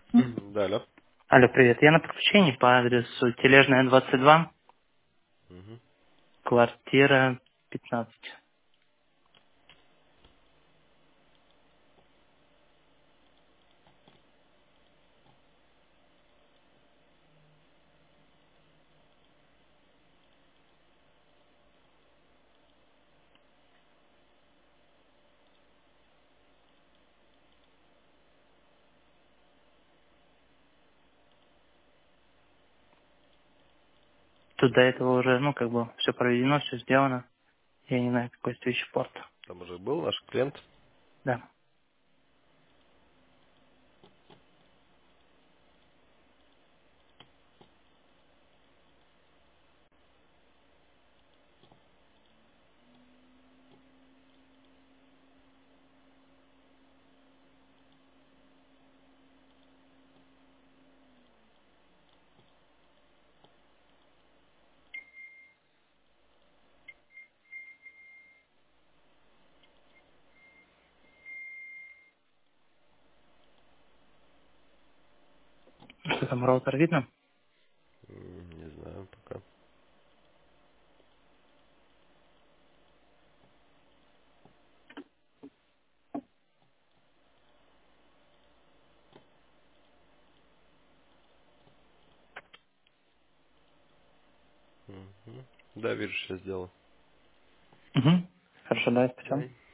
Да, алло. Алло, привет. Я на подключении по адресу Тележная, 22, Мгм. квартира 15. Тут до этого уже, все проведено, все сделано. Я не знаю, какой следующий порт. Там уже был наш клиент. Да. Что там, роутер видно? Не знаю пока. Мгм. Да, вижу, сейчас сделал. Угу. Хорошо, давай, спасибо. Давай.